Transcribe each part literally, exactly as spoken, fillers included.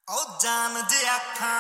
ਓ ਜਾਨ ਜੇ ਆਖਾਂ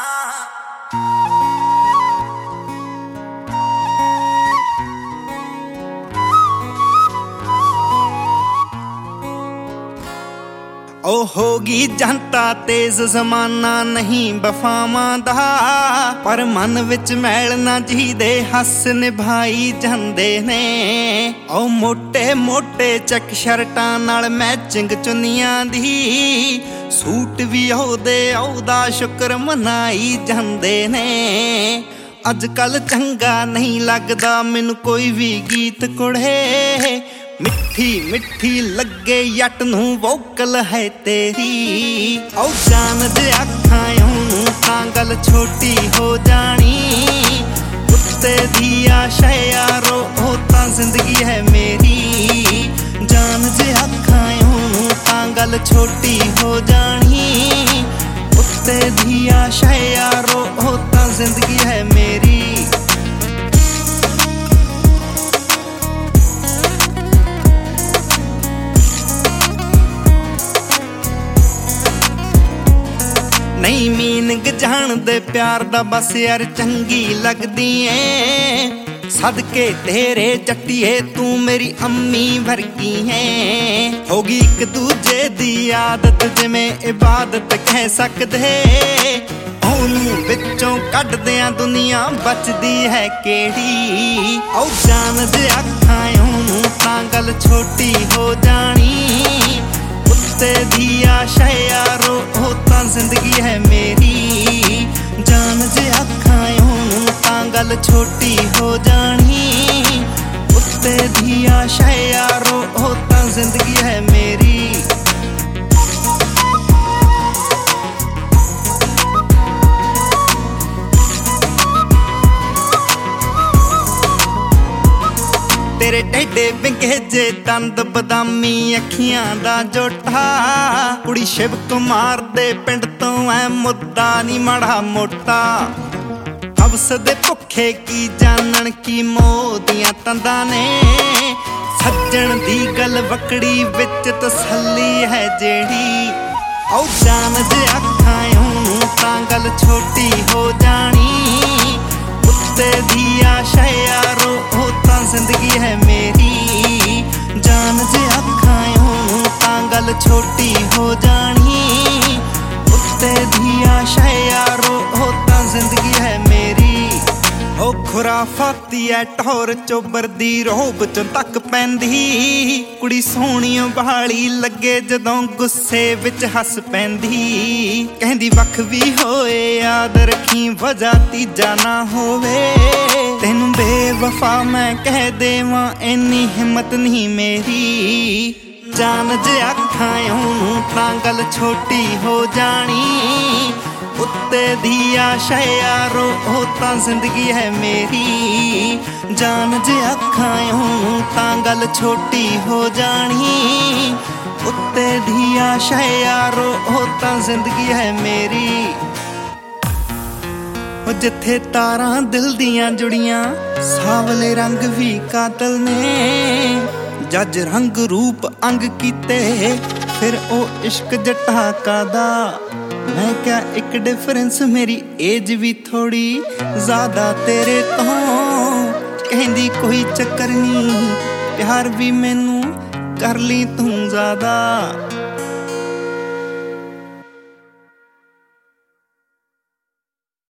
ਓ ਹੋਗੀ ਜਨਤਾ ਤੇਜ਼ ਜ਼ਮਾਨਾ ਨਹੀਂ ਵਫਾਵਾਂ ਦਾ, ਪਰ ਮਨ ਵਿੱਚ ਮੈਲ ਨਾ ਜੀਦੇ ਹੱਸ ਨਿਭਾਈ ਜਾਂਦੇ ਨੇ। ਓ ਮੋਟੇ ਮੋਟੇ ਚੱਕ ਸ਼ਰਟਾਂ ਨਾਲ ਮੈਚਿੰਗ ਚੁੰਨੀਆਂ ਦੀ, ਸੂਟ ਵੀ ਉਹਦੇ ਉਹਦਾ ਸ਼ੁਕਰ ਮਨਾਈ ਜਾਂਦੇ ਨੇ। ਅੱਜ ਕੱਲ ਚੰਗਾ ਨਹੀਂ ਲੱਗਦਾ ਮੈਨੂੰ ਕੋਈ ਵੀ ਗੀਤ ਕੁੜੇ, ਮਿੱਠੀ ਮਿੱਠੀ ਲੱਗੇ ਜੱਟ ਨੂੰ ਵੋਕਲ ਹੈ ਤੇਰੀ। ਓ ਜਾਨ ਜੇ ਆਖਾਂ ਉਹਨੂੰ ਤਾਂ ਗੱਲ ਛੋਟੀ ਹੋ ਜਾਣੀ, ਉੱਤੇ ਦੀ ਆਸ਼ਾ ਯਾਰੋ ਉਹ ਤਾਂ ਜ਼ਿੰਦਗੀ ਹੈ ਮੇਰੀ। ਜਾਨ ਜੇ ਆਖਾਂ ਉਹਨੂੰ ਤਾਂ ਗੱਲ ਛੋਟੀ ਹੋ ਜਾਣੀ, ਉੱਤੇ ਦੀ ਆਸ਼ਾ ਯਾਰੋ ਉਹ ਤਾਂ ਜ਼ਿੰਦਗੀ ਹੈ ਮੇਰੀ। ਨਹੀਂ ਮੀਨਿੰਗ ਜਾਣਦੇ ਪਿਆਰ ਦਾ ਬਸ ਯਾਰ ਚੰਗੀ ਲੱਗਦੀ ਏ, ਸਦਕੇ ਤੇਰੇ ਜੱਟੀਏ ਤੂੰ ਮੇਰੀ ਅੰਮੀ ਵਰਗੀ ਏ। ਹੋਗੀ ਇੱਕ ਦੂਜੇ ਦੀ ਆਦਤ ਜਿਵੇਂ ਇਬਾਦਤ ਕਹਿ ਸਕਦੇ, ਉਹਨੂੰ ਵਿੱਚੋਂ ਕੱਢਦਿਆਂ ਦੁਨੀਆ ਬਚਦੀ ਹੈ ਕਿਹੜੀ। ਓ ਜਾਨ ਜੇ ਆਖਾਂ ਉਹਨੂੰ ਤਾਂ ਗੱਲ ਛੋਟੀ ਹੋ ਜਾਣੀ, ਉੱਤੇ ਦੀ ਆਸ਼ਾ ਯਾਰੋ ਉਹ ਤਾਂ ਜ਼ਿੰਦਗੀ ਹੈ ਮੇਰੀ। ਜਾਨ ਜੇ ਆਖਾਂ ਉਹਨੂੰ ਤਾਂ ਗੱਲ ਛੋਟੀ ਹੋ ਜਾਣੀ, ਉੱਤੇ ਦੀ ਆਸ਼ਾ ਯਾਰੋ ਉਹ ਤਾਂ ਜ਼ਿੰਦਗੀ ਹੈ ਮੇਰੀ। ਤੇਰੇ ਟੇਡੇ ਵਿੰਗੇ ਜੇ ਦੰਦ ਬਦਾਮੀ ਅੱਖੀਆਂ ਦਾ ਜੋਟਾ, ਕੁੜੀ ਸ਼ਿਵ ਕੁਮਾਰ ਦੇ ਪਿੰਡ ਤੋਂ ਐ ਮੁੱਦਾ ਨੀ ਮਾੜਾ ਮੋਟਾ। ਹਵਸ ਦੇ ਭੁੱਖੇ ਕੀ ਜਾਣਨ ਕੀ ਮੋਹ ਦੀਆਂ ਤੰਦਾਂ ਨੇ, ਸੱਜਣ ਦੀ ਗੱਲ ਵਕੜੀ ਵਿੱਚ ਤਸੱਲੀ ਹੈ ਜਿਹੜੀ। ਓ ਜਾਨ ਜੇ ਆਖਾਂ ਉਹਨੂੰ ਤਾਂ ਗੱਲ ਛੋਟੀ ਹੋ ਜਾਣੀ, ਉੱਤੇ ਦੀ ਆਸ਼ਾ ਯਾਰੋ ਉਹ ਤਾਂ ਜ਼ਿੰਦਗੀ ਹੈ ਮੇਰੀ। ਜਾਨ ਜੇ ਆਖਾਂ ਉਹਨੂੰ ਤਾਂ ਗੱਲ ਛੋਟੀ ਹੋ ਜਾਣੀ, ਉੱਤੇ ਦੀ ਆਸ਼ਾ ਯਾਰੋ ਉਹ ਤਾਂ ਜ਼ਿੰਦਗੀ ਹੈ ਮੇਰੀ। ਓ ਖੁਰਾਫਾਤੀ ਐ ਟੌਰ ਚੋਬਰ ਦੀ ਰੋਬ ਚੋਂ ਤੱਕ ਪੈਂਦੀ, ਕੁੜੀ ਸੋਹਣੀ ਬਹਾਲੀ ਲੱਗੇ ਜਦੋਂ ਗੁੱਸੇ ਵਿੱਚ ਹੱਸ ਪੈਂਦੀ। ਕਹਿੰਦੀ ਵੱਖ ਵੀ ਹੋਏ ਯਾਦ ਰੱਖੀ ਵਜ੍ਹਾ ਤੀਜਾ ਨਾ ਹੋਵੇ, ਤੈਨੂੰ ਬੇਵਫਾ ਮੈਂ ਕਹਿ ਦੇਵਾਂ ਇੰਨੀ ਹਿੰਮਤ ਨਹੀਂ ਮੇਰੀ। ਜਾਨ ਜੇ ਆਖਾਂ ਉਹਨੂੰ ਤਾਂ ਗੱਲ ਛੋਟੀ ਹੋ ਜਾਣੀ, ਉੱਤੇ ਦੀ ਆਸ਼ਾ ਯਾਰੋ ਉਹ ਤਾਂ ਜ਼ਿੰਦਗੀ ਹੈ ਮੇਰੀ। ਜਾਨ ਜੇ ਆਖਾਂ ਉਹਨੂੰ ਤਾਂ ਗੱਲ ਛੋਟੀ ਹੋ ਜਾਣੀ, ਉੱਤੇ ਦੀ ਆਸ਼ਾ ਯਾਰੋ ਉਹ ਤਾਂ ਜ਼ਿੰਦਗੀ ਹੈ ਮੇਰੀ। ਉਹ ਜਿੱਥੇ ਤਾਰਾਂ ਦਿਲ ਦੀਆਂ ਜੁੜੀਆਂ ਸਾਵਲੇ ਰੰਗ ਵੀ ਕਾਤਲ ਨੇ, ਜੱਜ ਰੰਗ ਰੂਪ ਅੰਗ ਕੀਤੇ ਫਿਰ ਉਹ ਇਸ਼ਕ ਜੱਟਾ ਕਾਦਾ। ਮੈਂ ਕਿਹਾ ਇੱਕ ਡਿਫਰੈਂਸ ਮੇਰੀ ਏਜ ਵੀ ਥੋੜੀ ਜ਼ਿਆਦਾ ਤੇਰੇ ਤੋਂ, ਕਹਿੰਦੀ ਕੋਈ ਚੱਕਰ ਨਹੀਂ ਪਿਆਰ ਵੀ ਮੈਨੂੰ ਕਰ ਲਈ ਤੂੰ ਜ਼ਿਆਦਾ।